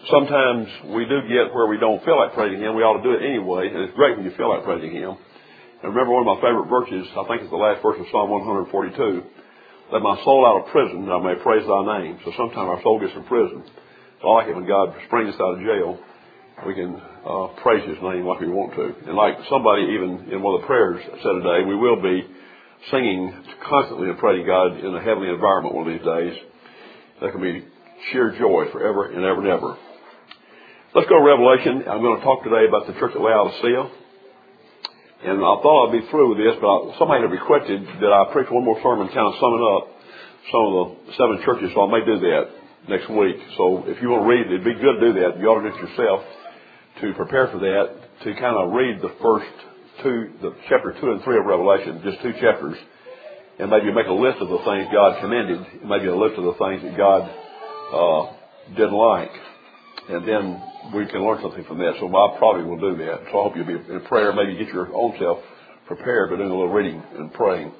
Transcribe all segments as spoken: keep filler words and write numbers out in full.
sometimes we do get where we don't feel like praising Him. We ought to do it anyway, and it's great when you feel like praising Him. And remember, one of my favorite verses, I think it's the last verse of Psalm one forty-two, let my soul out of prison, that I may praise thy name. So sometimes our soul gets in prison. I like it when God springs us out of jail. We can uh, praise His name like we want to. And like somebody even in one of the prayers said today, we will be singing constantly and praising God in a heavenly environment one of these days. There can be sheer joy forever and ever and ever. Let's go to Revelation. I'm going to talk today about the church at Laodicea. And I thought I'd be through with this, but somebody had requested that I preach one more sermon kind of summing up some of the seven churches, so I may do that next week. So if you want to read it, it'd be good to do that. You ought to do it yourself to prepare for that, to kind of read the first two, the chapter two and three of Revelation, just two chapters, and maybe make a list of the things God commended, maybe a list of the things that God uh, didn't like. And then we can learn something from that. So I probably will do that. So I hope you'll be in prayer. Maybe get your own self prepared by doing a little reading and praying.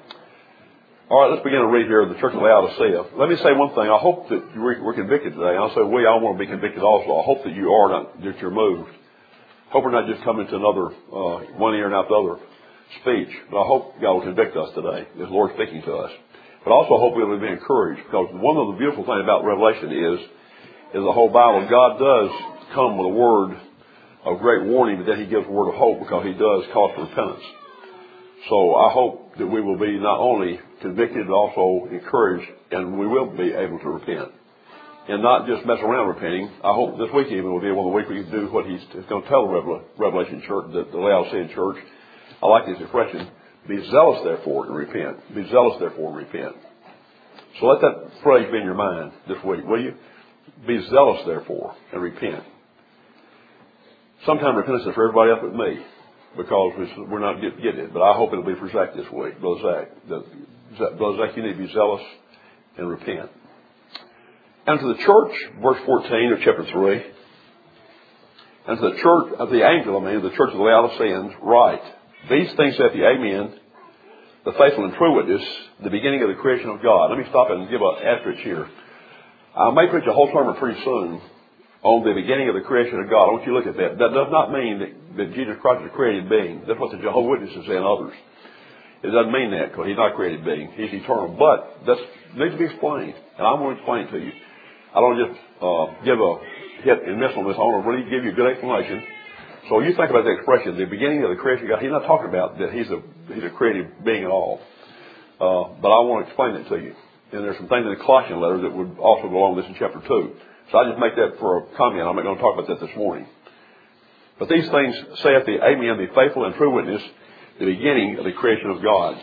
All right, let's begin to read here the church of Laodicea. Let me say one thing. I hope that we're convicted today. I'll say we, I want to be convicted also. I hope that you are, not that you're moved. I hope we're not just coming to another, uh, one ear and out the other speech. But I hope God will convict us today, as the Lord speaking to us. But also I hope we'll be encouraged, because one of the beautiful things about Revelation is, is the whole Bible. God does come with a word of great warning, but then He gives a word of hope, because He does call for repentance. So I hope that we will be not only convicted, but also encouraged, and we will be able to repent. And not just mess around repenting. I hope this week even will be one of the weeks we can do what He's going to tell the Revelation church, the, the Laodicean church. I like this expression, be zealous therefore and repent. Be zealous therefore and repent. So let that phrase be in your mind this week, will you? Be zealous therefore and repent. Sometimes repentance is for everybody else but me, because we're not getting it. But I hope it'll be for Zach this week, Brother Zach. Brother Zach, you need to be zealous and repent. And to the church, verse fourteen of chapter three, and to the church of the angel, I mean, the church of the Laodiceans, write, these things saith the Amen, the faithful and true witness, the beginning of the creation of God. Let me stop and give an asterisk here. I may preach a whole sermon pretty soon on the beginning of the creation of God. I want you to look at that. That does not mean that, that Jesus Christ is a created being. That's what the Jehovah's Witnesses say and others. It doesn't mean that, because He's not a created being. He's eternal. But that needs to be explained, and I'm going to explain it to you. I don't just uh, give a hit and miss on this. I want to really give you a good explanation. So you think about the expression, the beginning of the creation of God. He's not talking about that He's a He's a created being at all. Uh, but I want to explain it to you. And there's some things in the Colossian letter that would also go along with this in chapter two. So I just make that for a comment. I'm not going to talk about that this morning. But these things saith the Amen, the faithful and true witness, the beginning of the creation of God.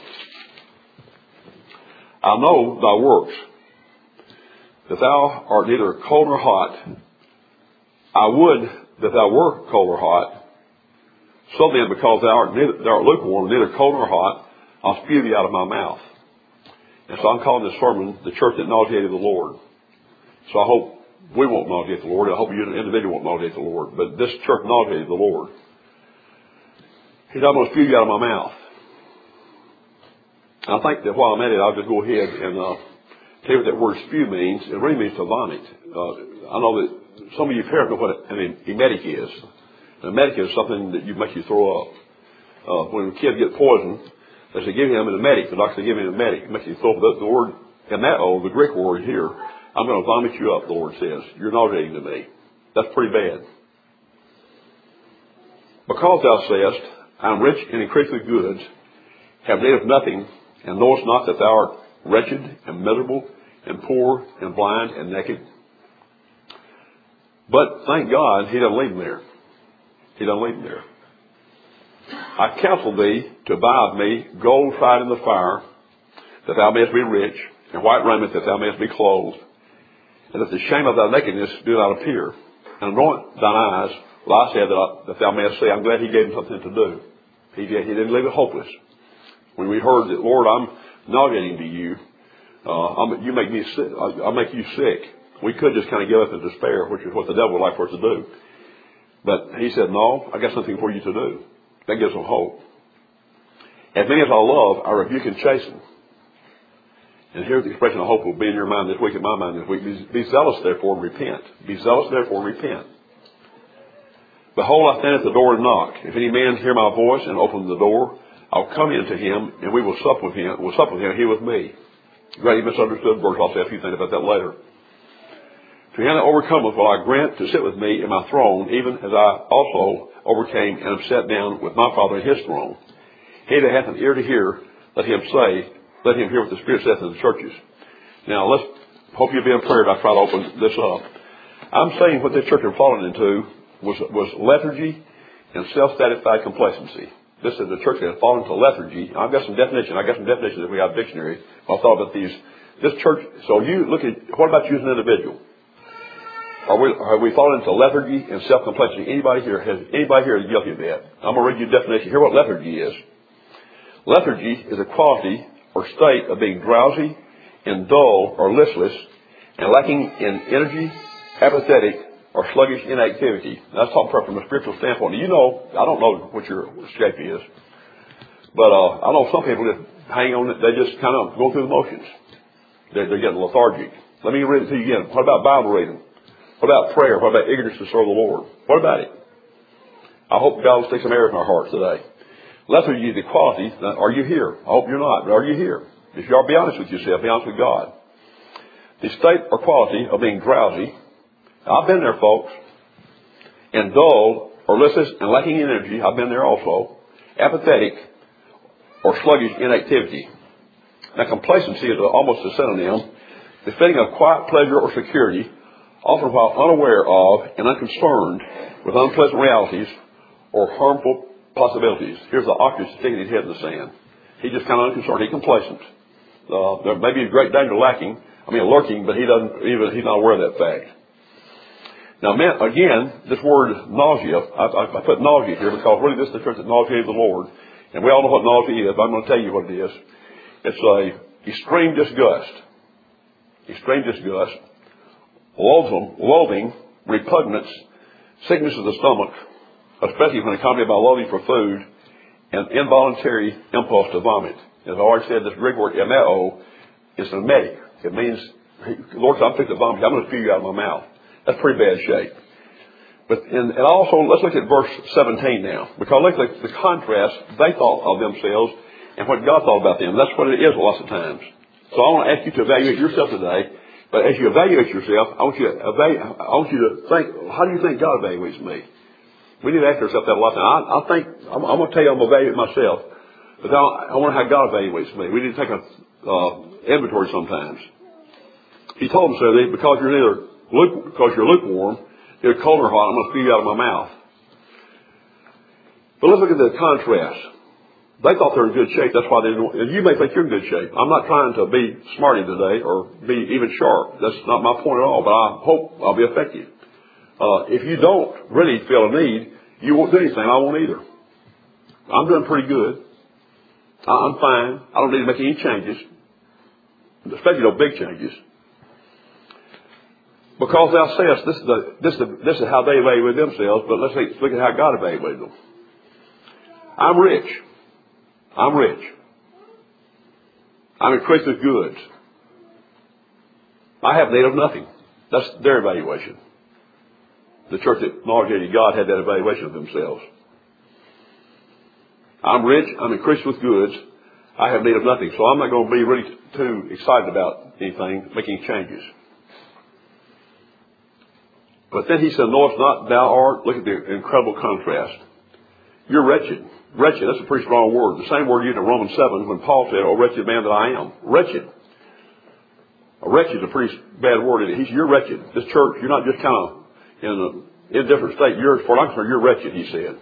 I know thy works, that thou art neither cold nor hot. I would that thou wert cold or hot. So then, because thou art, neither, thou art lukewarm, neither cold nor hot, I'll spew thee out of my mouth. And so I'm calling this sermon the church that nauseated the Lord. So I hope we won't nauseate the Lord. I hope you as an individual won't nauseate the Lord. But this church nauseated the Lord. He said, I'm going to spew you out of my mouth. And I think that while I'm at it, I'll just go ahead and uh, tell you what that word spew means. It really means to vomit. Uh, I know that some of you have heard know what an emetic is. An emetic is something that you makes you throw up. Uh, when a kid gets poisoned, they say, give him an emetic. The doctor said, give him an emetic. It makes you throw up. The, the word, emeo, the Greek word here, I'm going to vomit you up, the Lord says. You're nauseating to me. That's pretty bad. Because thou sayest, I am rich and increased with goods, have need of nothing, and knowest not that thou art wretched and miserable and poor and blind and naked. But thank God, He doesn't leave them there. He doesn't leave them there. I counsel thee to buy of me gold tried in the fire, that thou mayest be rich, and white raiment, that thou mayest be clothed, and that the shame of thy nakedness do not appear. And anoint thine eyes, well, I said that, I, that thou mayest see. I'm glad He gave him something to do. He, did, he didn't leave it hopeless. When we heard that, Lord, I'm nauseating to you, uh, I'm, you make me sick. I, I'll make you sick. We could just kind of give up in despair, which is what the devil would like for us to do. But He said, no, I got something for you to do. That gives them hope. As many as I love, I rebuke and chasten. And here's the expression I hope will be in your mind this week, in my mind this week. Be, be zealous, therefore, and repent. Be zealous, therefore, and repent. Behold, I stand at the door and knock. If any man hear my voice and open the door, I'll come into him, and we will sup with him. We'll sup with him, and he with me. Great misunderstood verse. I'll say a few things about that later. To him that overcometh will I grant to sit with me in my throne, even as I also overcame and am set down with my Father in his throne. He that hath an ear to hear, let him say, let him hear what the Spirit saith to the churches. Now, let's hope you'll be in prayer as I try to open this up. I'm saying what this church had fallen into was, was lethargy and self-satisfied complacency. This is the church that had fallen into lethargy. I've got some definition. I got some definitions if we have a dictionary. I thought about these. This church, so you look at, what about you as an individual? Are we, have we fallen into lethargy and self-complacency? Anybody here, has anybody here is guilty of that? I'm going to read you a definition. Hear what lethargy is. Lethargy is a quality or state of being drowsy and dull or listless and lacking in energy, apathetic, or sluggish inactivity. Now, let's talk from a spiritual standpoint. You know, I don't know what your shape is, but uh, I know some people that hang on it, they just kind of go through the motions. They're, they're getting lethargic. Let me read it to you again. What about Bible reading? What about prayer? What about eagerness to serve the Lord? What about it? I hope God will stick some air in our hearts today. Lethargy is the quality. Now, are you here? I hope you're not, but are you here? If you are, be honest with yourself. Be honest with God. The state or quality of being drowsy. I've been there, folks. And dull or listless and lacking energy. I've been there also. Apathetic or sluggish inactivity. Now, complacency is almost a synonym. The feeling of quiet pleasure or security, often while unaware of and unconcerned with unpleasant realities or harmful possibilities. Here's the ostrich sticking his head in the sand. He's just kind of unconcerned. He's complacent. Uh, there may be a great danger lacking, I mean lurking, but he doesn't even, he's not aware of that fact. Now, man, again, this word nausea, I, I, I put nausea here because really this is the church that nauseated the Lord. And we all know what nausea is, but I'm going to tell you what it is. It's a extreme disgust. Extreme disgust. Loathing, loathing, repugnance, sickness of the stomach, especially when accompanied by loathing for food, and involuntary impulse to vomit. As I already said, this Greek word emeo is an emetic. It means, Lord, I'm fixing to vomit. I'm going to spew you out of my mouth. That's pretty bad shape. But in, and also, let's look at verse seventeen now, because look at the contrast they thought of themselves and what God thought about them. That's what it is lots of times. So I want to ask you to evaluate yourself today. But as you evaluate yourself, I want you to evaluate, I want you to think, how do you think God evaluates me? We need to ask ourselves that a lot of times. I, I think, I'm, I'm going to tell you I'm evaluating myself. But I, I wonder how God evaluates me. We need to take an uh, inventory sometimes. He told them so, that because you're neither luke, because you're lukewarm, you're cold or hot, I'm going to spew you out of my mouth. But let's look at the contrast. They thought they were in good shape. That's why they didn't. And you may think you're in good shape. I'm not trying to be smarty today or be even sharp. That's not my point at all. But I hope I'll be effective. Uh, if you don't really feel a need, you won't do anything. I won't either. I'm doing pretty good. I'm fine. I don't need to make any changes, especially no big changes. Because thou sayest, this is the, this is the, this is how they evaluate themselves. But let's look at how God evaluated them. I'm rich. I'm rich. I'm increased with goods. I have need of nothing. That's their evaluation. The church that nauseated God had that evaluation of themselves. I'm rich. I'm increased with goods. I have need of nothing. So I'm not going to be really too excited about anything, making changes. But then he said, knowest not thou art, look at the incredible contrast. You're wretched. Wretched, that's a pretty strong word. The same word used in Romans seven when Paul said, oh, wretched man that I am. Wretched. A wretched is a pretty bad word. He's, you're wretched. This church, you're not just kind of in a indifferent state. You're, for I'm concerned, you're wretched, he said.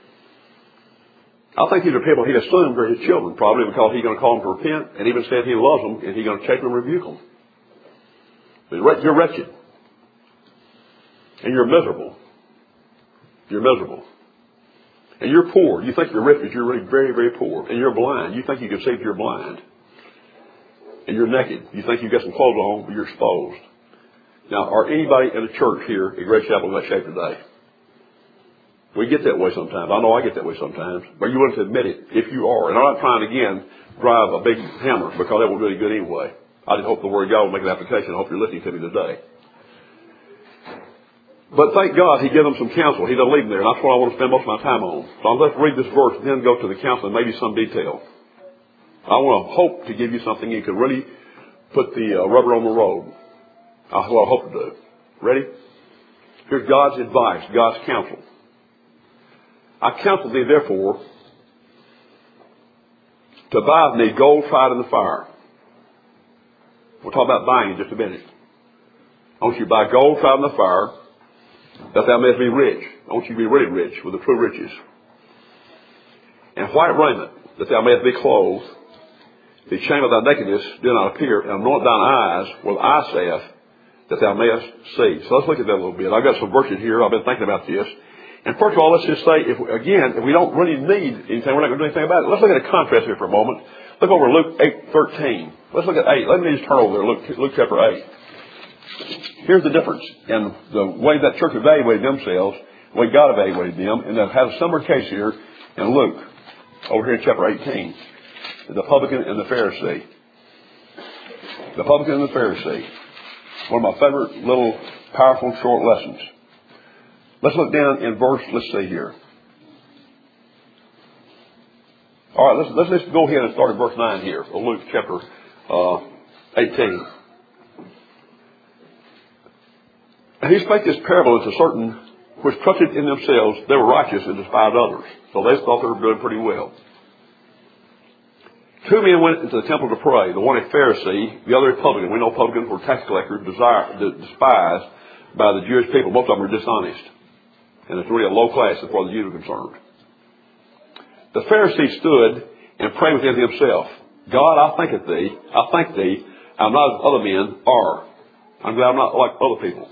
I think these are people he'd assumed were his children, probably because he's going to call them to repent, and even said he loves them, and he's going to chasten them and rebuke them. But you're wretched. And you're miserable. You're miserable. And you're poor. You think you're rich, but you're really very, very poor. And you're blind. You think you can see if you're blind. And you're naked. You think you've got some clothes on, but you're exposed. Now, are anybody in the church here at Grace Chapel in that shape today? We get that way sometimes. I know I get that way sometimes. But you wouldn't admit it if you are. And I'm not trying to, again, drive a big hammer because that will really good anyway. I just hope the Word of God will make an application. I hope you're listening to me today. But thank God he gave them some counsel. He doesn't leave them there. And that's what I want to spend most of my time on. So let's read this verse and then go to the counsel and maybe some detail. I want to hope to give you something you can really put the uh, rubber on the road. That's what I hope to do. Ready? Here's God's advice, God's counsel. I counsel thee, therefore, to buy of me gold tried in the fire. We'll talk about buying in just a minute. I want you to buy gold tried in the fire, that thou mayest be rich. I want you to be really rich with the true riches. And white raiment, that thou mayest be clothed. The shame of thy nakedness do not appear, and anoint thine eyes with eye salve, that thou mayest see. So let's look at that a little bit. I've got some verses here. I've been thinking about this. And first of all, let's just say, if again, if we don't really need anything, we're not going to do anything about it. Let's look at a contrast here for a moment. Look over Luke eight thirteen. Let's look at eight. Let me just turn over there. Luke, Luke chapter eight. Here's the difference in the way that church evaluated themselves, the way God evaluated them, and they've had a similar case here in Luke, over here in chapter eighteen. The publican and the Pharisee. The publican and the Pharisee. One of my favorite little powerful short lessons. Let's look down in verse, let's see here. All right, let's, let's, let's go ahead and start at verse nine here of Luke chapter uh, eighteen. And he spake this parable unto certain which trusted in themselves they were righteous and despised others. So they thought they were doing pretty well. Two men went into the temple to pray, the one a Pharisee, the other a publican. We know publicans were tax collectors, desire, despised by the Jewish people. Both of them are dishonest. And it's really a low class as far as the Jews are concerned. The Pharisee stood and prayed within himself, God, I thank of thee, I thank thee, I'm not as other men are. I'm glad I'm not like other people.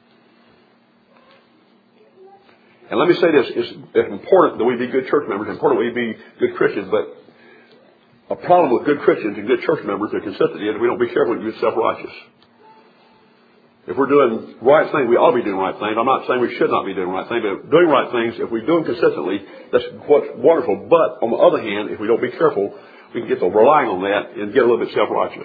And let me say this, it's, it's important that we be good church members, it's important that we be good Christians, but a problem with good Christians and good church members that consistently is we don't be careful to be self-righteous. If we're doing right things, we ought to be doing right things. I'm not saying we should not be doing right things, but doing right things, if we do them consistently, that's what's wonderful. But on the other hand, if we don't be careful, we can get to relying on that and get a little bit self-righteous.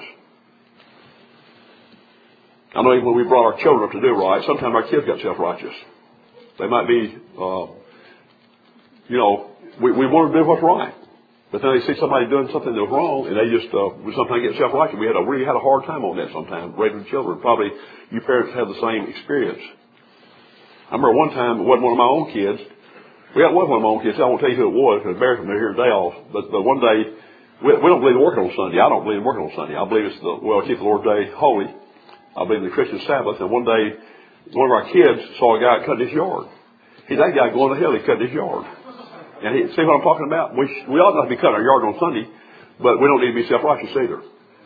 I know even when we brought our children up to do right, sometimes our kids got self-righteous. They might be, uh, you know, we, we want to do what's right. But then they see somebody doing something that's wrong, and they just uh, sometimes get self-righteous. We had a really had a hard time on that sometimes, raising children. Probably you parents have the same experience. I remember one time, it wasn't one of my own kids. We had one of my own kids. I won't tell you who it was, because it's embarrassing to hear today off. But, but one day, we, we don't believe in working on Sunday. I don't believe in working on Sunday. I believe it's the, well, keep the Lord's Day holy. I believe in the Christian Sabbath. And one day, one of our kids saw a guy cutting his yard. He, that guy going to hell, he cut his yard. And he, see what I'm talking about? We, we ought not to be cutting our yard on Sunday, but we don't need to be self-righteous either.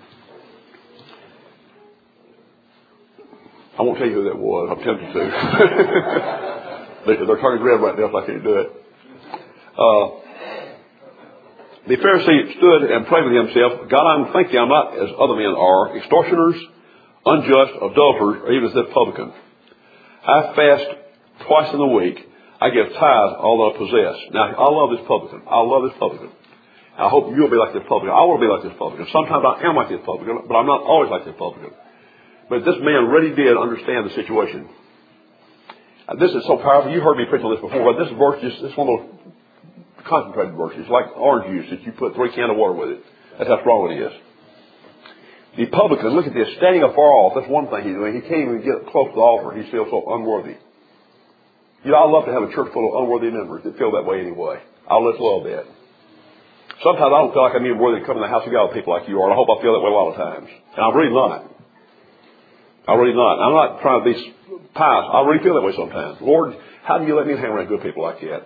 I won't tell you who that was. I'm tempted to. they, they're turning red right now, so I can't do it. Uh, the Pharisee stood and prayed with himself, God, I thank thee, I'm not as other men are, extortioners, unjust, adulterers, or even as this publican. I fast twice in the week. I give tithes all that I possess. Now, I love this publican. I love this publican. I hope you'll be like this publican. I want to be like this publican. Sometimes I am like this publican, but I'm not always like this publican. But this man really did understand the situation. This is so powerful. You heard me preach on this before, but this verse is this one of those concentrated verses, like orange juice that you put three cans of water with it. That's how strong it is. The publican, look at this, standing afar off. That's one thing he's doing. He can't even get close to the altar. He feels so unworthy. You know, I love to have a church full of unworthy members that feel that way anyway. I just love that. Sometimes I don't feel like I'm even worthy to come in the house of God with people like you are. And I hope I feel that way a lot of times. And I'm really not. I'm really not. I'm not trying to be pious. I really feel that way sometimes. Lord, how do you let me hang around good people like that?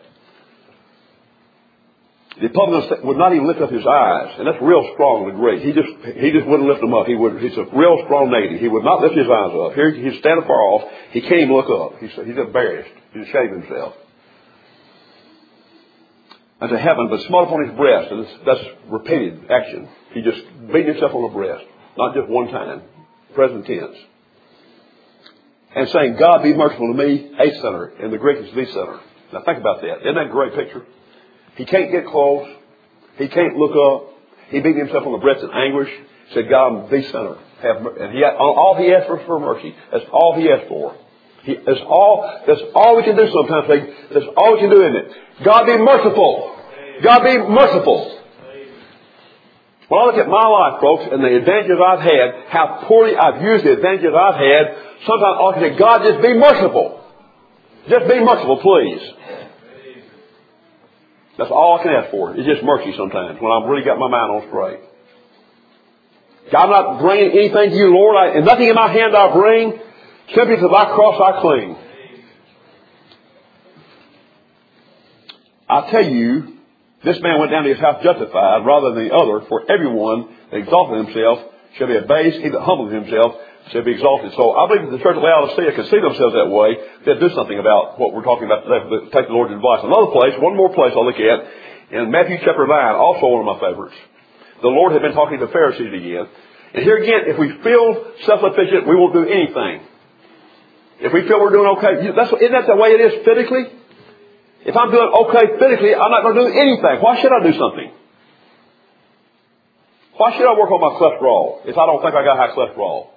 The publican would not even lift up his eyes, and that's real strong and great. He just he just wouldn't lift them up. He would. He's a real strong negative. He would not lift his eyes up. Here he's standing far off. He can't even look up. He's he's embarrassed. He's ashamed of himself. Unto heaven, but smote upon his breast, and that's repeated action. He just beat himself on the breast, not just one time, present tense, and saying, God be merciful to me, a sinner. In the Greek, it's the sinner. Now think about that. Isn't that a great picture? He can't get close. He can't look up. He beat himself on the breast in anguish. Said, God, I'm the sinner. have, and he, all he asked for was for mercy. That's all he asked for. He, that's all, that's all we can do sometimes. That's all we can do, isn't it? God be merciful. God be merciful. When I look at my life, folks, and the advantages I've had, how poorly I've used the advantages I've had, sometimes I can say, God, just be merciful. Just be merciful, please. That's all I can ask for. It's just mercy sometimes when I've really got my mind on straight. God, I'm not bringing anything to you, Lord, I, and nothing in my hand I bring. Simply to thy cross I cling. I tell you, this man went down to his house justified rather than the other, for everyone that exalted himself shall be abased. He that humbled himself shall be exalted. So I believe that the church of Laodicea can see themselves that way. They'll do something about what we're talking about today. Take the Lord's advice. Another place, one more place I'll look at, in Matthew chapter nine, also one of my favorites. The Lord had been talking to the Pharisees again. And here again, if we feel self-sufficient, we won't do anything. If we feel we're doing okay, that's, isn't that the way it is physically? If I'm doing okay physically, I'm not going to do anything. Why should I do something? Why should I work on my cholesterol if I don't think I got high cholesterol?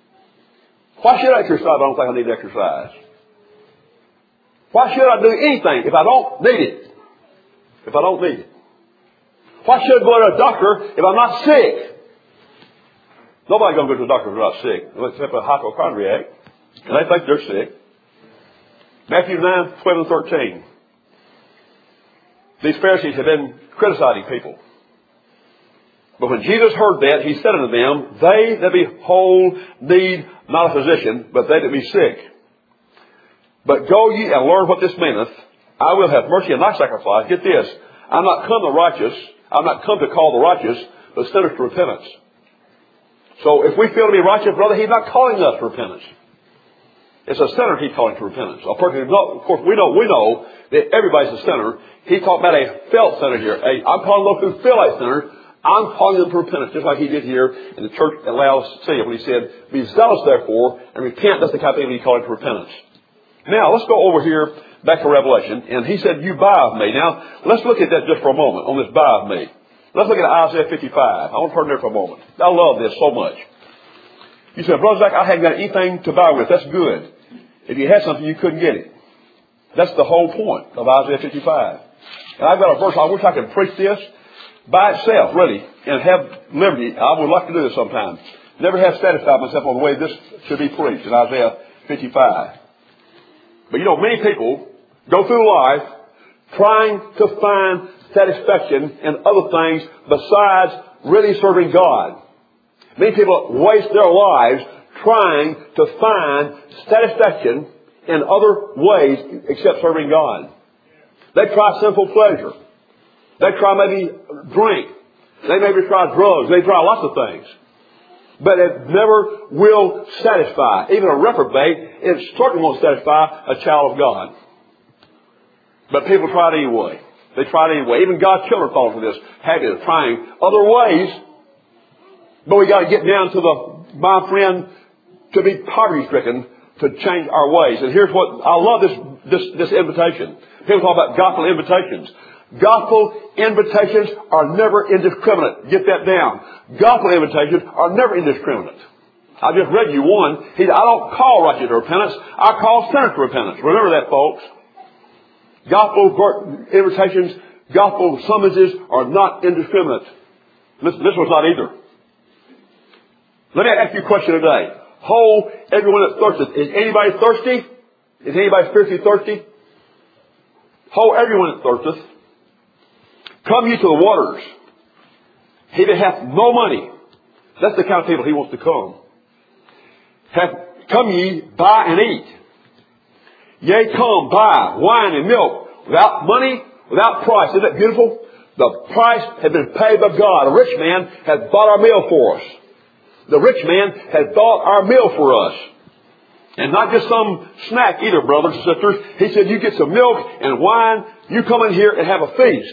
Why should I exercise if I don't think I need to exercise? Why should I do anything if I don't need it? If I don't need it. Why should I go to a doctor if I'm not sick? Nobody's going to go to a doctor if they're not sick, except a hypochondriac. And they think they're sick. Matthew nine, twelve and thirteen. These Pharisees had been criticizing people. But when Jesus heard that, he said unto them, they that be whole need not a physician, but they that be sick. But go ye and learn what this meaneth. I will have mercy on thy sacrifice. Get this. I'm not come the righteous. I'm not come to call the righteous, but sinners to repentance. So if we feel to be righteous, brother, he's not calling us to repentance. It's a sinner he's calling to repentance. A person, of course, we know we know that everybody's a sinner. He's talking about a felt sinner here. A, I'm calling those who feel like sinners. I'm calling them to repentance, just like he did here in the church at Laodicea when he said, be zealous therefore and repent. That's the kind of thing he's calling to repentance. Now, let's go over here back to Revelation. And he said, you buy of me. Now, let's look at that just for a moment on this buy of me. Let's look at Isaiah fifty-five. I want to turn there for a moment. I love this so much. You said, Brother Zach, I haven't got anything to buy with. That's good. If you had something, you couldn't get it. That's the whole point of Isaiah fifty-five. And I've got a verse. I wish I could preach this by itself, really, and have liberty. I would like to do this sometime. Never have satisfied myself on the way this should be preached in Isaiah fifty-five. But you know, many people go through life trying to find satisfaction in other things besides really serving God. Many people waste their lives trying to find satisfaction in other ways except serving God. They try sinful pleasure. They try maybe drink. They maybe try drugs. They try lots of things. But it never will satisfy. Even a reprobate, it certainly won't satisfy a child of God. But people try it anyway. They try it anyway. Even God's children fall into this habit of trying other ways. But we got to get down to the, my friend, to be poverty-stricken to change our ways. And here's what, I love this, this, this invitation. People talk about gospel invitations. Gospel invitations are never indiscriminate. Get that down. Gospel invitations are never indiscriminate. I just read you one. He said, I don't call righteous to repentance. I call sinners to repentance. Remember that, folks. Gospel invitations, gospel summonses are not indiscriminate. This, this was not either. Let me ask you a question today. Ho, everyone that thirsteth. Is anybody thirsty? Is anybody spiritually thirsty? Ho, everyone that thirsteth. Come ye to the waters. He that hath no money. That's the kind of people he wants to come. Have, come ye, buy and eat. Yea, come, buy wine and milk without money, without price. Isn't that beautiful? The price had been paid by God. A rich man had bought our meal for us. The rich man had bought our meal for us. And not just some snack either, brothers and sisters. He said, you get some milk and wine. You come in here and have a feast.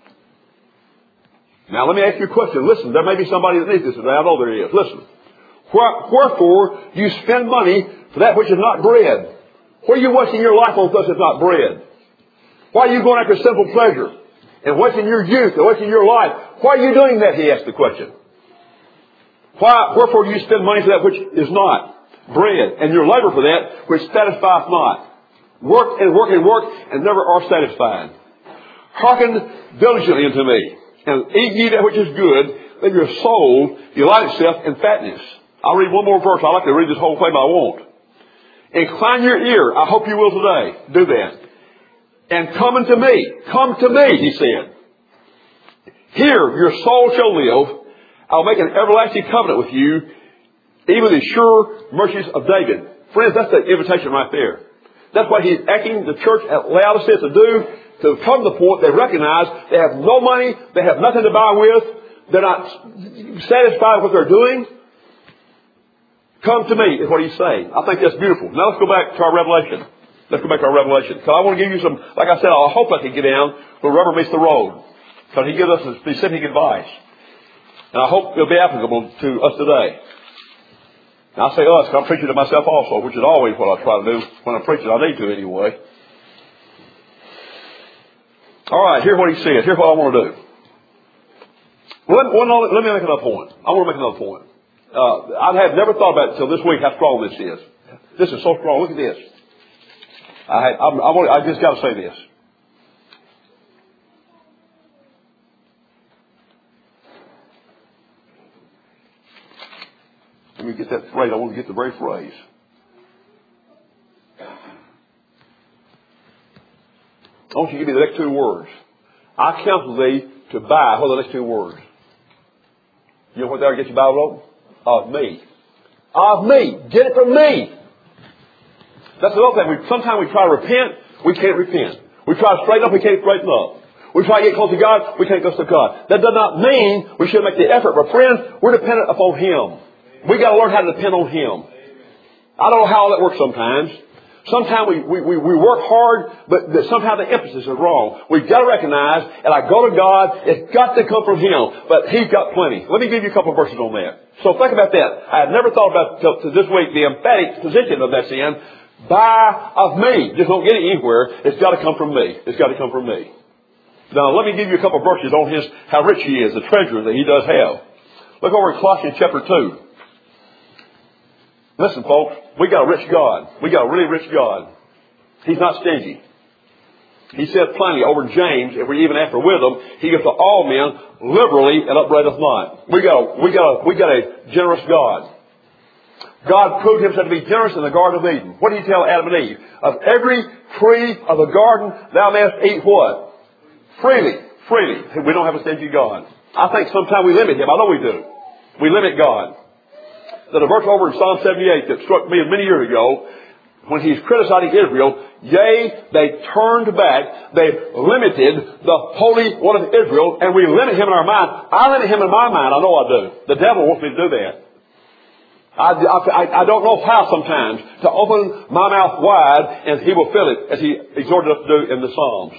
Now, let me ask you a question. Listen, there may be somebody that needs this today. I know there is. Listen. Wherefore, you spend money for that which is not bread. Where are you wasting your life on such as not bread? Why are you going after simple pleasure? And wasting your youth and wasting your life? Why are you doing that, he asked the question. Why, wherefore do you spend money for that which is not bread, and your labor for that which satisfieth not? Work and work and work, and never are satisfied. Hearken diligently unto me, and eat ye that which is good, let your soul delight itself in fatness. I'll read one more verse. I like to read this whole thing, but I won't. Incline your ear. I hope you will today. Do that. And come unto me. Come to me, he said. Here your soul shall live. I'll make an everlasting covenant with you, even the sure mercies of David. Friends, that's the invitation right there. That's what he's asking the church at Laodicea to do, to come to the point they recognize they have no money, they have nothing to buy with, they're not satisfied with what they're doing. Come to me is what he's saying. I think that's beautiful. Now let's go back to our Revelation. Let's go back to our Revelation. Because I want to give you some, like I said, I hope I can get down where rubber meets the road. Because he gives us some specific advice. And I hope it'll be applicable to us today. Now I say us, because I'm preaching to myself also, which is always what I try to do when I'm preaching. I need to anyway. All right, here's what he says. Here's what I want to do. Let, well, let me make another point. I want to make another point. Uh, I have never thought about it until this week how strong this is. This is so strong. Look at this. I, had, I, I, want, I just got to say this. Let me get that phrase. I want to get the very phrase. I want you to give me the next two words. I counsel thee to buy. What are the next two words? You know what they are? Get your Bible open? Of me. Of me. Get it from me. That's the other thing. We, sometimes we try to repent. We can't repent. We try to straighten up. We can't straighten up. We try to get close to God. We can't go to God. That does not mean we should make the effort. But friends, we're dependent upon Him. We got to learn how to depend on Him. I don't know how that works sometimes. Sometimes we, we, we, we work hard, but somehow the emphasis is wrong. We've got to recognize, and I go to God, it's got to come from Him. But He's got plenty. Let me give you a couple of verses on that. So think about that. I had never thought about till, till this week the emphatic position of that sin. Buy of me. Just don't get it anywhere. It's got to come from me. It's got to come from me. Now let me give you a couple of verses on His, how rich He is, the treasure that He does have. Look over in Colossians chapter two. Listen, folks, we got a rich God. We got a really rich God. He's not stingy. He said plenty over in James, if we even after wisdom, He gives to all men liberally and upbraideth not. We got a, we got a, we got a generous God. God proved Himself to be generous in the Garden of Eden. What did He tell Adam and Eve? Of every tree of the garden thou mayest eat what? Freely. Freely. We don't have a stingy God. I think sometimes we limit Him. I know we do. We limit God. There's a verse over in Psalm seventy-eight that struck me many years ago when He's criticizing Israel. Yea, they turned back. They limited the Holy One of Israel, and we limit Him in our mind. I limit Him in my mind. I know I do. The devil wants me to do that. I, I, I don't know how sometimes to open my mouth wide and He will fill it as He exhorted us to do in the Psalms.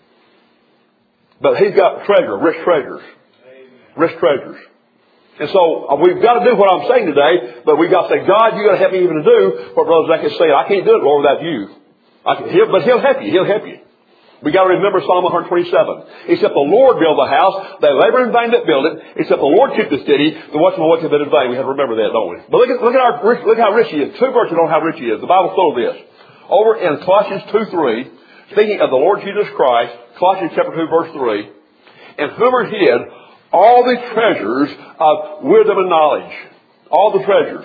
But He's got treasure, rich treasures. Rich treasures. And so uh, we've got to do what I'm saying today, but we've got to say, God, you've got to help me even to do what Brother Zach is saying. I can't do it, Lord, without you. I can, he'll, but He'll help you. He'll help you. We got to remember Psalm one twenty-seven. Except the Lord build the house, they labor in vain that build it. Except the Lord keep the city, the watchman waketh in vain. We have to remember that, don't we? But look at, look at our, look how rich He is. Two verses on how rich He is. The Bible's full of this. Over in Colossians two three, speaking of the Lord Jesus Christ, Colossians chapter two verse three, and whom are hid all the treasures of wisdom and knowledge. All the treasures.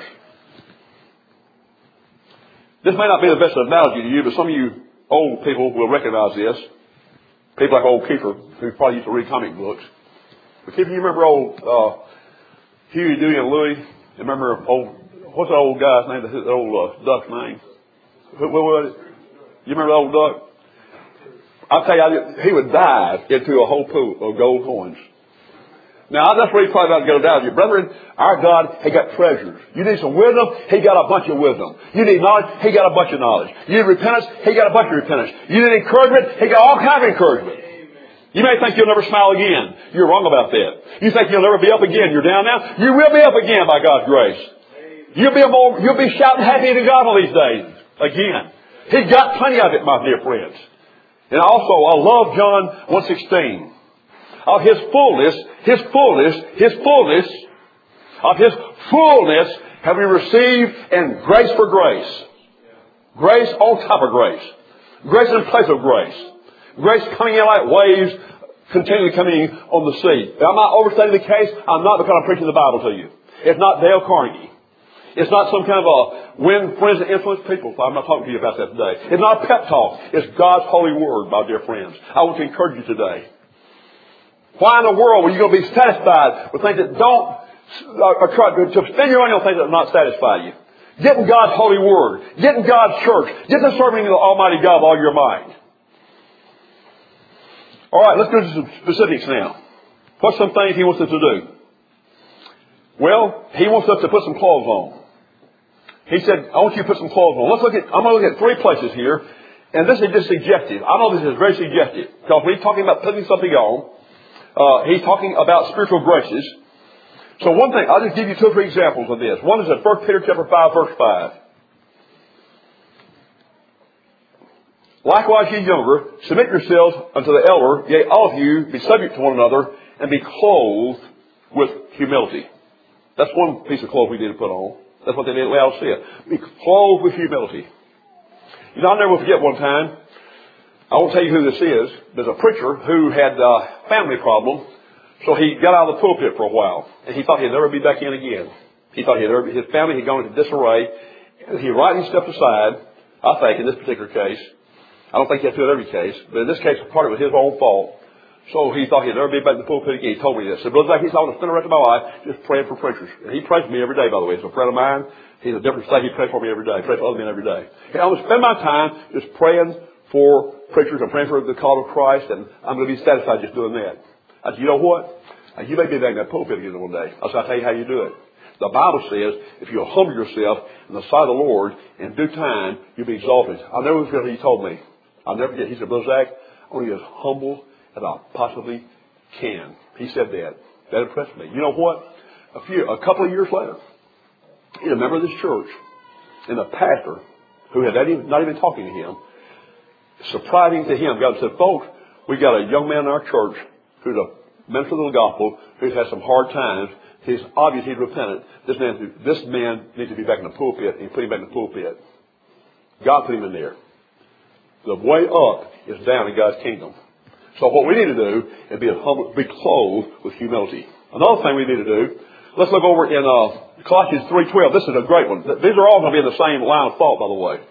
This may not be the best analogy to you, but some of you old people will recognize this. People like old Kiefer, who probably used to read comic books. But Kiefer, you remember old uh, Huey, Dewey, and Louie? You remember old, what's that old guy's name, that old uh, duck's name? What, what was it? You remember the old duck? I'll tell you, he would dive into a whole pool of gold coins. Now, that's where He's probably about to go down. Your brethren, our God, He got treasures. You need some wisdom, He got a bunch of wisdom. You need knowledge, He got a bunch of knowledge. You need repentance, He got a bunch of repentance. You need encouragement, He got all kinds of encouragement. You may think you'll never smile again. You're wrong about that. You think you'll never be up again. You're down now. You will be up again by God's grace. You'll be more, you'll be shouting happy to God all these days. Again. He's got plenty of it, my dear friends. And also, I love John one sixteen. Of His fullness, His fullness, His fullness, Of His fullness have we received, and grace for grace. Grace on top of grace. Grace in place of grace. Grace coming in like waves, continually coming in on the sea. Am I overstating the case? I'm not, because I'm preaching the Bible to you. It's not Dale Carnegie. It's not some kind of a win friends and influence people. I'm not talking to you about that today. It's not a pep talk. It's God's holy word, my dear friends. I want to encourage you today. Why in the world are you going to be satisfied with things that don't, or try to spend your money on things that will not satisfy you? Get in God's holy word. Get in God's church. Get in serving the Almighty God with all your mind. All right, let's go to some specifics now. What's some things He wants us to do? Well, He wants us to put some clothes on. He said, I want you to put some clothes on. Let's look at, I'm going to look at three places here. And this is just suggestive. I know this is very suggestive. Because when He's talking about putting something on, uh, He's talking about spiritual graces. So one thing, I'll just give you two or three examples of this. One is in First Peter chapter five, verse five. Likewise, ye younger, submit yourselves unto the elder, yea, all of you, be subject to one another, and be clothed with humility. That's one piece of clothes we need to put on. That's what they did at Laodicea. Be clothed with humility. You know, I'll never forget one time, I won't tell you who this is, there's a preacher who had a family problem, so he got out of the pulpit for a while, and he thought he'd never be back in again. He thought he'd never be, his family had gone into disarray, and he rightly stepped aside, I think, in this particular case. I don't think he had to in every case, but in this case, part of it was his own fault. So he thought he'd never be back in the pulpit again. He told me this. He said, Brother Zach, he said, I want to spend the rest of my life just praying for preachers. And he prays for me every day, by the way. He's a friend of mine. He's a different state. He prays for me every day. He prays for other men every day. And I want to spend my time just praying for preachers and praying for the call of Christ, and I'm going to be satisfied just doing that. I said, you know what? You may be back in that pulpit again one day. I said, I'll tell you how you do it. The Bible says, if you'll humble yourself in the sight of the Lord, in due time, you'll be exalted. I'll never forget what he told me. I'll never forget. He said, Brother Zach, I want to be as humble as I possibly can. He said that. That impressed me. You know what? A few, a couple of years later, he's a member of this church, and the pastor, who had not even, not even talking to him, surprising to him, God said, folks, we got a young man in our church who's a minister of the gospel, who's had some hard times. He's obvious he's repentant. This man, this man needs to be back in the pulpit, and he put him back in the pulpit. God put him in there. The way up is down in God's kingdom. So what we need to do is be, humble, be clothed with humility. Another thing we need to do, let's look over in uh, Colossians three twelve. This is a great one. These are all going to be in the same line of thought, by the way.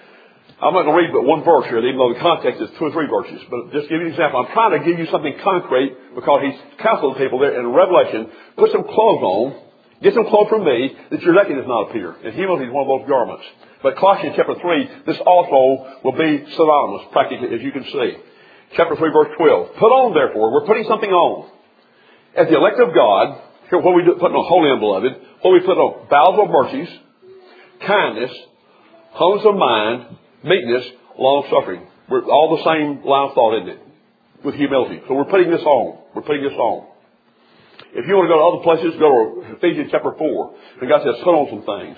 I'm not going to read but one verse here, even though the context is two or three verses. But just to give you an example, I'm trying to give you something concrete because he's counseled people there in Revelation. Put some clothes on. Get some clothes from me that your nakedness not appear. And humility is one of those garments. But Colossians chapter three, this also will be synonymous, practically, as you can see. Chapter three, verse twelve. Put on, therefore, we're putting something on. As the elect of God, here what we do, putting on holy and beloved, what we put on bountiful mercies, kindness, humbleness of mind, meekness, long suffering. We're all the same line of thought, isn't it? With humility. So we're putting this on. We're putting this on. If you want to go to other places, go to Ephesians chapter four. And God says, put on some things.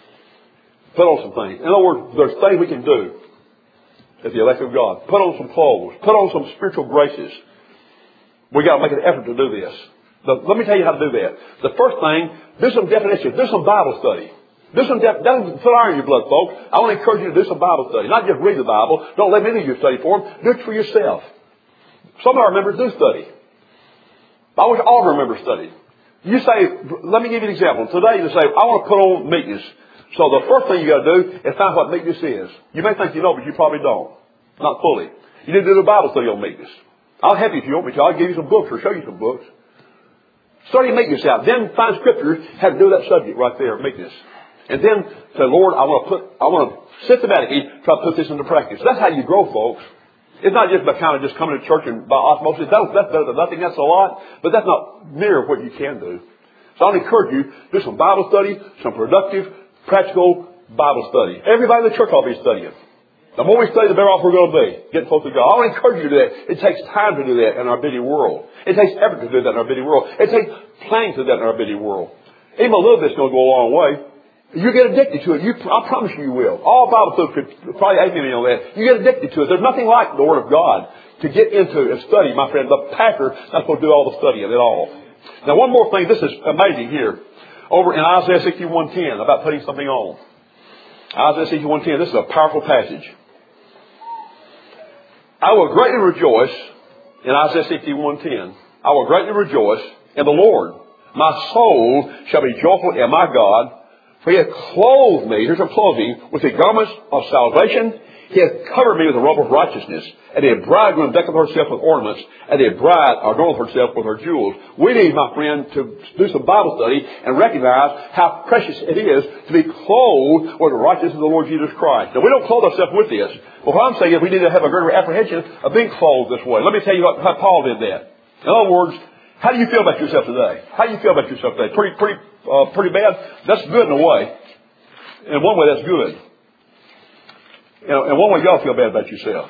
Put on some things. In other words, there's things we can do as the elect of God. Put on some clothes. Put on some spiritual graces. We got to make an effort to do this. But let me tell you how to do that. The first thing, do some definitions. Do some Bible study. Do some def- don't put iron in your blood, folks. I want to encourage you to do some Bible study. Not just read the Bible. Don't let me do your study for them. Do it for yourself. Some of our members do study. I wish all of our members studied. You say, let me give you an example. Today you say, I want to put on meekness. So the first thing you got to do is find what meekness is. You may think you know, but you probably don't. Not fully. You need to do a Bible study on meekness. I'll help you if you want me to. I'll give you some books or show you some books. Study meekness out. Then find scriptures how to do that subject right there, meekness. And then say, Lord, I want to put, I want to systematically try to put this into practice. That's how you grow, folks. It's not just by kind of just coming to church and by osmosis. That's, that's better than nothing. That's a lot. But that's not near what you can do. So I'll encourage you, do some Bible study, some productive, practical Bible study. Everybody in the church ought to be studying. The more we study, the better off we're going to be. Getting close to God. I want to encourage you to do that. It takes time to do that in our busy world. It takes effort to do that in our busy world. It takes planning to do that in our busy world. Even a little bit's going to go a long way. You get addicted to it. You, I promise you, you will. All Bible study could probably aid me on that. You get addicted to it. There's nothing like the Word of God to get into and study, my friend. The pastor not supposed to do all the studying at all. Now, one more thing. This is amazing here. Over in Isaiah sixty-one ten, about putting something on. Isaiah sixty-one ten, this is a powerful passage. I will greatly rejoice, in Isaiah sixty-one ten, I will greatly rejoice in the Lord. My soul shall be joyful in my God, for he hath clothed me, here's a clothing, with the garments of salvation. He hath covered me with the robe of righteousness, and the bridegroom decketh herself with ornaments, and the bride adorneth herself with her jewels. We need, my friend, to do some Bible study and recognize how precious it is to be clothed with the righteousness of the Lord Jesus Christ. Now, we don't clothe ourselves with this, but what I'm saying is we need to have a greater apprehension of being clothed this way. Let me tell you what, how Paul did that. In other words, how do you feel about yourself today? How do you feel about yourself today? Pretty, pretty, uh, pretty bad? That's good in a way. In one way, that's good. You know, in one way, y'all feel bad about yourself.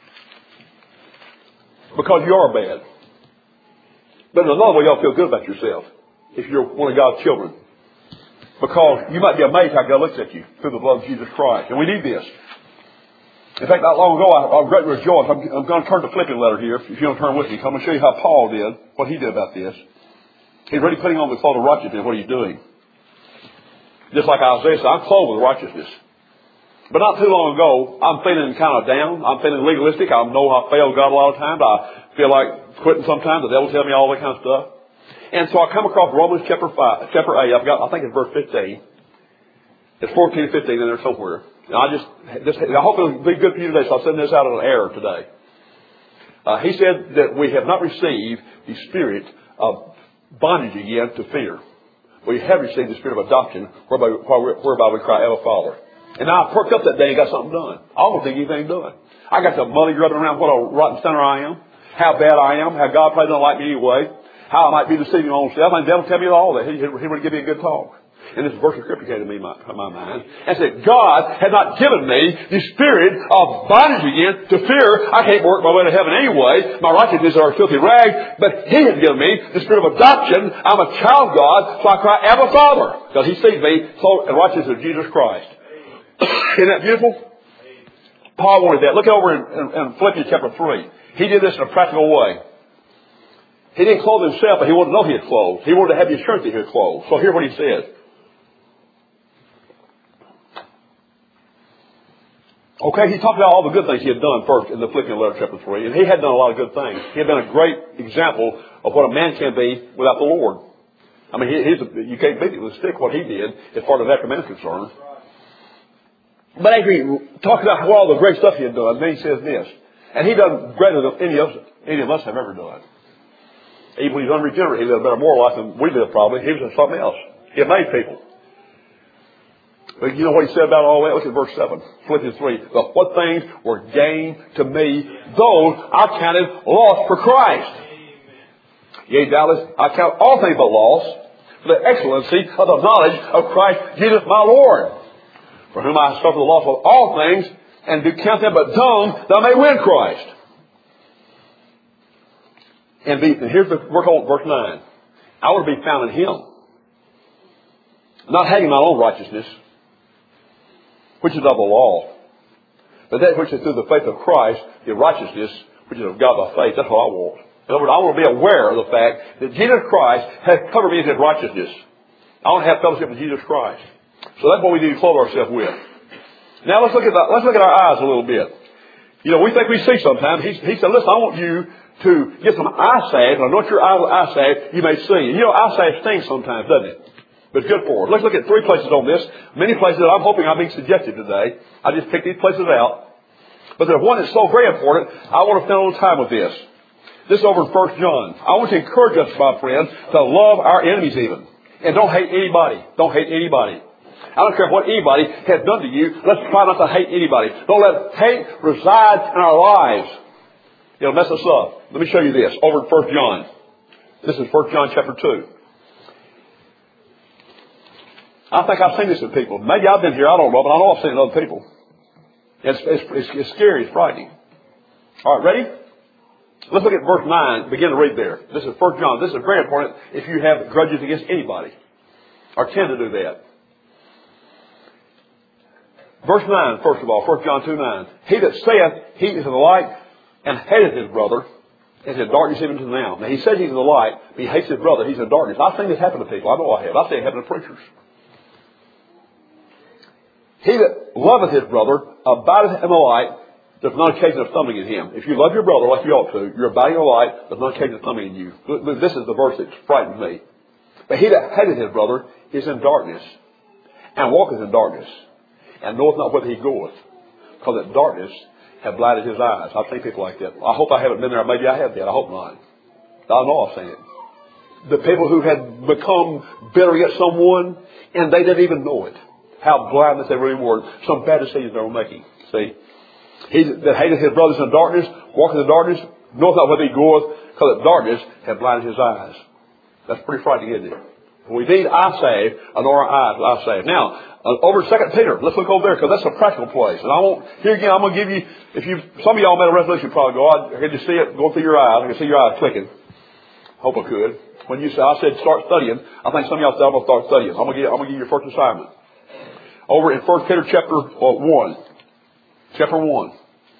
Because you are bad. But in another way, y'all feel good about yourself. If you're one of God's children. Because you might be amazed how God looks at you through the blood of Jesus Christ. And we need this. In fact, not long ago, I, I was greatly rejoiced. I'm, I'm going to turn to the Philippians letter here. If you don't turn with me, I'm going to show you how Paul did, what he did about this. He's already putting on the cloth of righteousness. What he's doing. Just like Isaiah said, I'm clothed with righteousness. But not too long ago, I'm feeling kind of down. I'm feeling legalistic. I know I fail God a lot of times. I feel like quitting sometimes. The devil tell me all that kind of stuff. And so I come across Romans chapter five, chapter eight. I've got, I think it's verse fifteen. It's fourteen, fifteen in there somewhere. And I just, just I hope it'll be good for you today. So I'll send this out on air today. Uh, he said that we have not received the spirit of bondage again to fear. We have received the spirit of adoption, whereby, whereby we cry, Abba, Father. And now I perked up that day and got something done. I don't think anything done. I got the money grubbing around what a rotten sinner I am, how bad I am, how God probably don't like me anyway, how I might be deceiving my own self. And the devil tell me all that. He, he would give me a good talk. And this verse of scripture came to me in my, my mind and said, God has not given me the spirit of bondage again to fear. I can't work my way to heaven anyway. My righteousness are a filthy rag. But he has given me the spirit of adoption. I'm a child of God, so I cry, Abba, Father. Because he sees me so in righteousness of Jesus Christ. Isn't that beautiful? Paul wanted that. Look over in, in, in Philippians chapter three. He did this in a practical way. He didn't clothe himself, but he wanted to know he had clothed. He wanted to have the assurance that he had clothed. So here's what he says. Okay, he talked about all the good things he had done first in the Philippians letter chapter three. And he had done a lot of good things. He had been a great example of what a man can be without the Lord. I mean, he, he's a, you can't beat it with a stick what he did as far as that man is concerned. But after he talked about all the great stuff he had done, then he says this. And he done greater than any of us, any of us have ever done. Even when he's unregenerate, he lived a better moral life than we live probably. He was something else. He had made people. But you know what he said about all that? Look at verse seven. Philippians three. But what things were gain to me, those I counted loss for Christ. Yea, doubtless, I count all things but loss for the excellency of the knowledge of Christ Jesus my Lord, for whom I suffer the loss of all things, and do count them but dung, that I may win Christ. And, be, and here's the verse nine. I want to be found in Him, not having my own righteousness, which is of the law, but that which is through the faith of Christ, the righteousness which is of God by faith. That's what I want. In other words, I want to be aware of the fact that Jesus Christ has covered me in His righteousness. I want to have fellowship with Jesus Christ. So that's what we need to clothe ourselves with. Now let's look at the, let's look at our eyes a little bit. You know, we think we see sometimes. He, he said, listen, I want you to get some eye salve, and anoint your eye with eye salve, you may see. And you know, eye salve stings sometimes, doesn't it? But it's good for us. Let's look at three places on this. Many places that I'm hoping I'm being suggested today. I just picked these places out. But there's one that's so very important, I want to spend a little time with this. This is over in First John. I want to encourage us, my friends, to love our enemies even. And don't hate anybody. Don't hate anybody. I don't care what anybody has done to you. Let's try not to hate anybody. Don't let hate reside in our lives. It'll mess us up. Let me show you this over in First John. This is First John chapter two. I think I've seen this in people. Maybe I've been here, I don't know, but I know I've seen it in other people. It's, it's, it's, it's scary, it's frightening. All right, ready? Let's look at verse nine. Begin to read there. This is First John. This is very important if you have grudges against anybody, or tend to do that. Verse nine, first of all, First John two nine. He that saith he is in the light and hateth his brother He's in darkness even to now. Now, he says he's in the light, but he hates his brother. He's in darkness. I've seen this happen to people. I know I have. I've seen it happen to preachers. He that loveth his brother abideth in the light, there's no occasion of stumbling in him. If you love your brother like you ought to, you're abiding in the light, there's no occasion of stumbling in you. This is the verse that frightens me. But he that hateth his brother is in darkness, and walketh in darkness, and knoweth not whither he goeth, because that darkness have blinded his eyes. I've seen people like that. I hope I haven't been there. Maybe I have yet. I hope not. I know I've seen it. The people who had become bitter against someone, and they didn't even know it. How blindness they really were. Some bad decisions they were making. See? He that hateth his brothers in darkness, walketh in darkness, knoweth not whither he goeth, because that darkness have blinded his eyes. That's pretty frightening, isn't it? We need eye save, and our eyes eye save. Now, uh, over to Second Peter. Let's look over there, because that's a practical place. And I won't, here again, I'm going to give you, if you, some of y'all made a resolution probably go, I can just see it going through your eyes. I can see your eyes clicking. Hope I could. When you said, I said start studying, I think some of y'all said, I'm going to start studying. I'm going to give, I'm going to give you your first assignment. Over in First Peter chapter uh, one. Chapter one.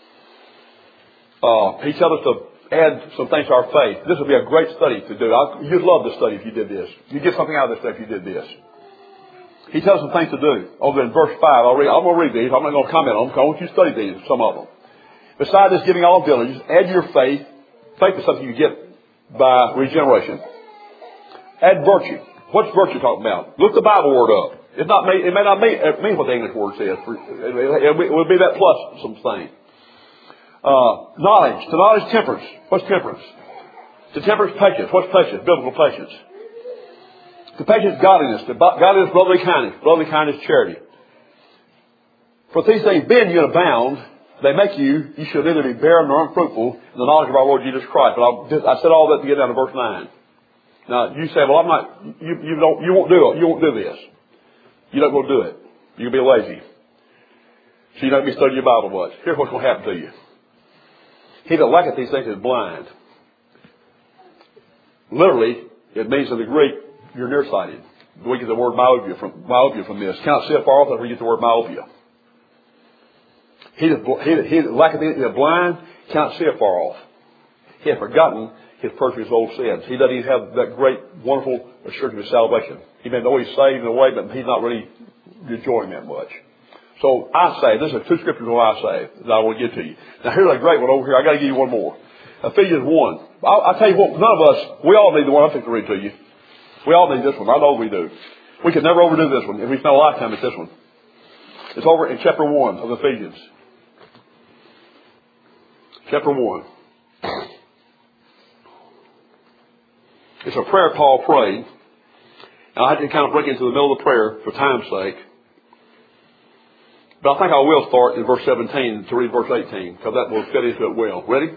Uh, he tells us to add some things to our faith. This would be a great study to do. I, you'd love this study if you did this. You'd get something out of this study if you did this. He tells us some things to do. Over in verse five, I'll read, I'm going to read these. I'm not going to comment on them, because I want you to study these, some of them. Besides this, giving all diligence, add your faith. Faith is something you get by regeneration. Add virtue. What's virtue talking about? Look the Bible word up. It's not, it may not mean, mean what the English word says. It would be that plus some thing. Uh, knowledge. To knowledge, temperance. What's temperance? To temperance, patience. What's patience? Biblical patience. To patience, godliness. To godliness, brotherly kindness. Brotherly kindness, charity. For these things being you abound, they make you, you should neither be barren nor unfruitful in the knowledge of our Lord Jesus Christ. But I, I said all that to get down to verse nine. Now, you say, well, I'm not, you, you don't, you won't do it. You won't do this. You're not going to do it. You'll be lazy. So you're not going to be studying your Bible much. Here's what's going to happen to you. He that lacketh these things is blind. Literally, it means in the Greek, you're nearsighted. We get the word myopia from, myopia from this. Cannot see it far off, that's where we get the word myopia. He that, he that, he that lacketh these things is blind, cannot see it far off. He hath forgotten his purge his old sins. He doesn't even have that great, wonderful assurance of his salvation. He may know he's saved in a way, but he's not really enjoying that much. So I say, this is two scriptures on I say that I want to get to you. Now here's a great one over here. I got to give you one more. Ephesians one. I'll, I'll tell you what, none of us, we all need the one I'm going to read to you. We all need this one. I know we do. We could never overdo this one. If we spend a lifetime at this one. It's over in chapter one of Ephesians. Chapter one. It's a prayer Paul prayed. And I had to kind of break into the middle of the prayer for time's sake. But I think I will start in verse seventeen to read verse eighteen, because that will fit into it well. Ready?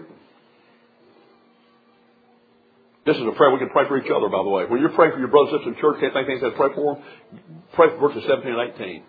This is a prayer we can pray for each other, by the way. When you're praying for your brothers and sisters in church, can't think things to pray for them, pray for verses seventeen and eighteen.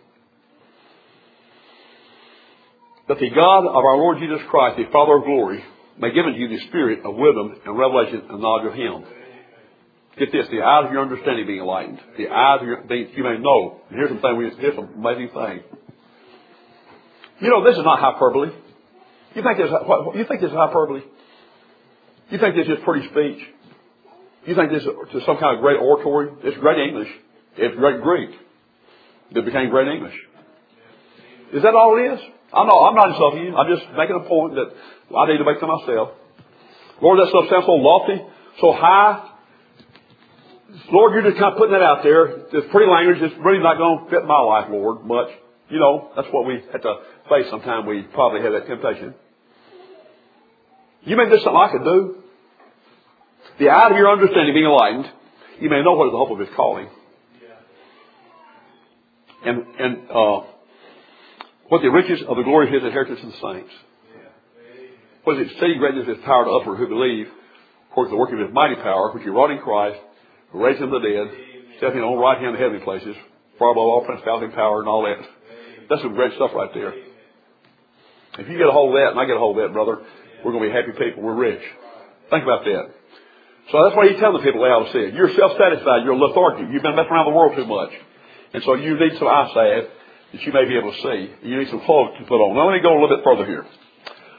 That the God of our Lord Jesus Christ, the Father of glory, may give unto you the spirit of wisdom and revelation and knowledge of Him. Get this, the eyes of your understanding being enlightened. The eyes of your, you may know. And here's some thing, here's some amazing thing. You know, this is not hyperbole. You think this, what, you think this is hyperbole? You think this is pretty speech? You think this is some kind of great oratory? It's great English. It's great Greek. It became great English. Is that all it is? I know, I'm not insulting you. I'm just making a point that I need to make to myself. Lord, that stuff sounds so lofty, so high. Lord, you're just kind of putting that out there. It's pretty language. It's really not going to fit my life, Lord, much. You know, that's what we have to face sometime. We probably have that temptation. You may do something I could do. The eye of your understanding being enlightened, you may know what is the hope of His calling. And, and uh, what the riches of the glory of His inheritance in the saints. What is the exceeding greatness of His power to upward who believe, according to the working of His mighty power, which He wrought in Christ, who raised Him from the dead, set Him on the right hand of the heavenly places, far above all principality and power and all that. That's some great stuff right there. If you get a hold of that, and I get a hold of that, brother, we're going to be happy people. We're rich. Think about that. So that's why He's telling the people at Laodicea, you're self-satisfied, you're lethargic, you've been messing around the world too much. And so you need some eye salve that you may be able to see. You need some clothes to put on. Now let me go a little bit further here.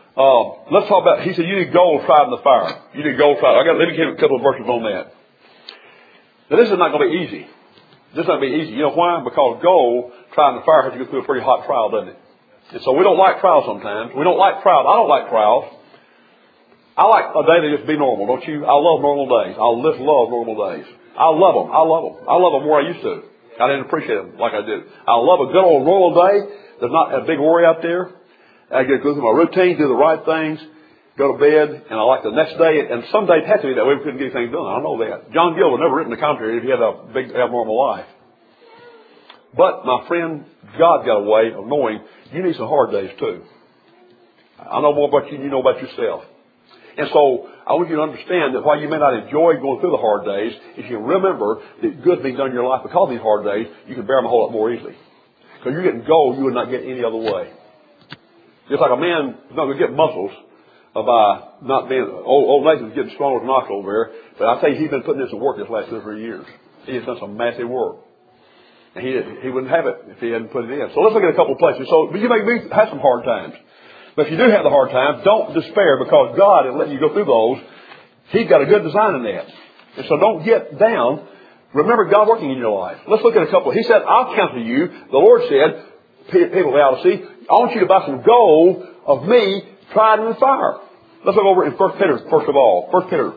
Uh, let's talk about, he said, you need gold tried in the fire. You need gold tried. I got, let me give you a couple of verses on that. Now, this is not going to be easy. This is not going to be easy. You know why? Because gold tried in the fire has to go through a pretty hot trial, doesn't it? And so we don't like trials sometimes. We don't like trials. I don't like trials. I like a day to just be normal, don't you? I love normal days. I just love normal days. I love them. I love them. I love them more than I used to. I didn't appreciate them like I did. I love a good old normal day. There's not a big worry out there. I get to go through my routine, do the right things, go to bed, and I like the next day. And some days had to be that way. We couldn't get anything done. I know that. John Gill would never written a commentary if he had a big abnormal life. But, my friend, God got a way of knowing you need some hard days too. I know more about you than you know about yourself. And so, I want you to understand that while you may not enjoy going through the hard days, if you remember that good's being done in your life because of these hard days, you can bear them a whole lot more easily. Because you're getting gold you would not get any other way. Just like a man is not going to get muscles by not being, old, old Nathan's getting stronger than Knox over there, but I tell you, he's been putting in some work this last two or three years. He has done some massive work. And he, he wouldn't have it if he hadn't put it in. So let's look at a couple of places. So, but you may have some hard times. But if you do have the hard times, don't despair because God is letting you go through those. He's got a good design in that. And so don't get down. Remember God working in your life. Let's look at a couple. He said, I'll counsel you. The Lord said, people of Laodicea, I want you to buy some gold of me tried in the fire. Let's look over in First Peter, first of all. First Peter.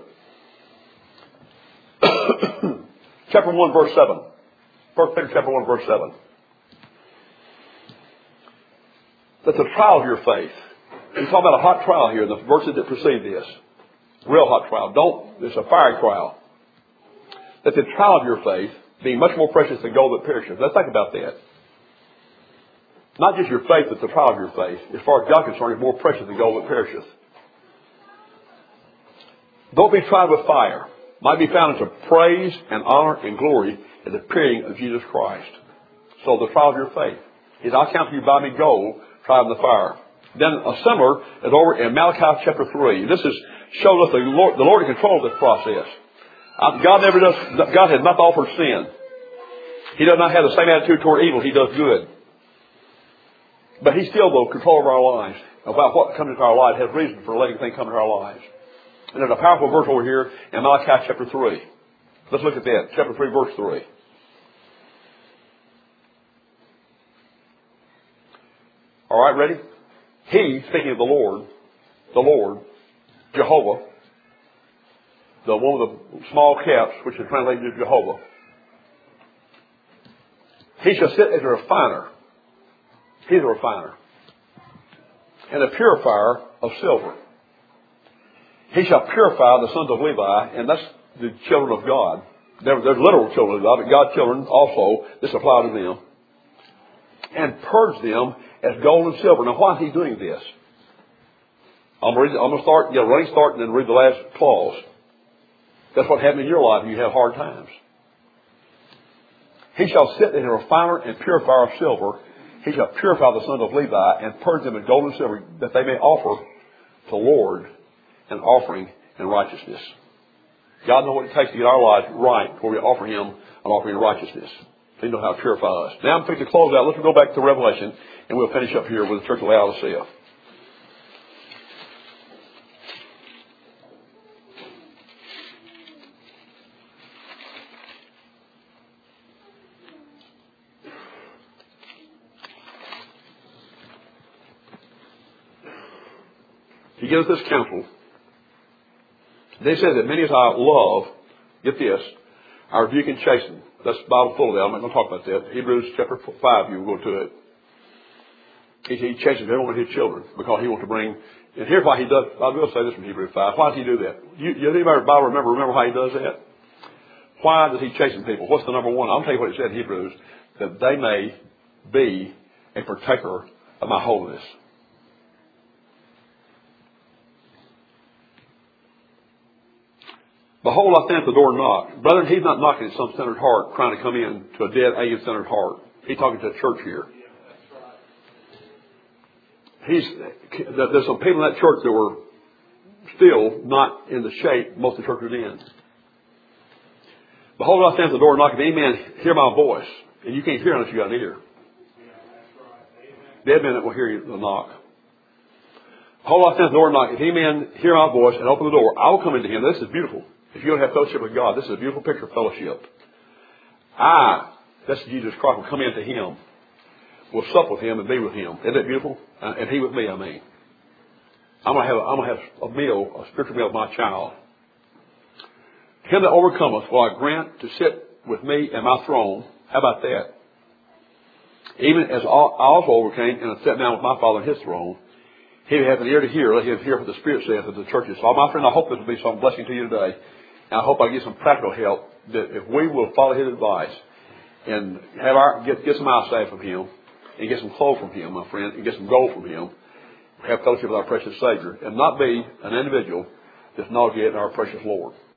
chapter one, verse seven. First Peter chapter one, verse seven. That's a trial of your faith. He's talking about a hot trial here, the verses that precede this. Real hot trial. Don't, it's a fiery trial. That the trial of your faith, being much more precious than gold that perishes. Let's think about that. Not just your faith, but the trial of your faith. As far as God is concerned, is more precious than gold that perisheth. Don't be tried with fire. Might be found into praise and honor and glory at the appearing of Jesus Christ. So the trial of your faith is, I'll counsel you buy me gold tried in the fire. Then a similar is over in Malachi chapter three. This is shows us the Lord, the Lord in control of this process. God never does. God has not offered sin. He does not have the same attitude toward evil. He does good. But He still, though, control of our lives. About what comes into our lives has reason for letting things come into our lives. And there's a powerful verse over here in Malachi chapter three. Let's look at that. Chapter three, verse three. All right, ready? He, speaking of the Lord, the Lord, Jehovah, the one with the small caps, which is translated to Jehovah, He shall sit as a refiner. He's a refiner. And a purifier of silver. He shall purify the sons of Levi, and that's the children of God. There's literal children of God, but God's children also, this applies to them. And purge them as gold and silver. Now, why is He doing this? I'm going to start, get a running start, and then read the last clause. That's what happened in your life when you have hard times. He shall sit as a refiner and purifier of silver. He shall purify the sons of Levi and purge them in gold and silver, that they may offer to the Lord an offering in righteousness. God knows what it takes to get our lives right where we offer Him an offering in righteousness. He knows how to purify us. Now I'm fixing to close out. Let's go back to Revelation, and we'll finish up here with the church of Laodicea. He gives this counsel. They say that many as I love, get this, I rebuke and chasten. That's the Bible full of that. I'm not going to talk about that. Hebrews chapter five, you will go to it. He, he chastens every one of His children because He wants to bring, and here's why He does, I will say this from Hebrews five. Why does He do that? You, you anybody in the Bible remember, remember why He does that? Why does He chasten people? What's the number one? I'll tell you what it said in Hebrews, that they may be a partaker of my holiness. Behold, I stand at the door and knock. Brethren, He's not knocking at some centered heart, trying to come in to a dead, alien-centered heart. He's talking to a church here. He's, there's some people in that church that were still not in the shape most of the church was in. Behold, I stand at the door and knock. If any man hear my voice, and you can't hear unless you got an ear. Dead men that will hear you the knock. Hold on to the door and knock. If any man hear my voice and open the door, I will come into him. This is beautiful. If you don't have fellowship with God, this is a beautiful picture of fellowship. I, that's Jesus Christ, will come into him. We'll sup with him and be with him. Isn't that beautiful? Uh, and he with me, I mean. I'm going to have a, I'm going to have a meal, a spiritual meal with my child. Him that overcometh will I grant to sit with me in my throne. How about that? Even as I also overcame and sat down with my Father in his throne. He who hath an ear to hear, let him hear what the Spirit saith to the churches. So, my friend, I hope this will be some blessing to you today. And I hope I get some practical help that if we will follow his advice and have our get, get some eyesight from him and get some clothes from him, my friend, and get some gold from him, have fellowship with our precious Savior, and not be an individual that's not yet our precious Lord.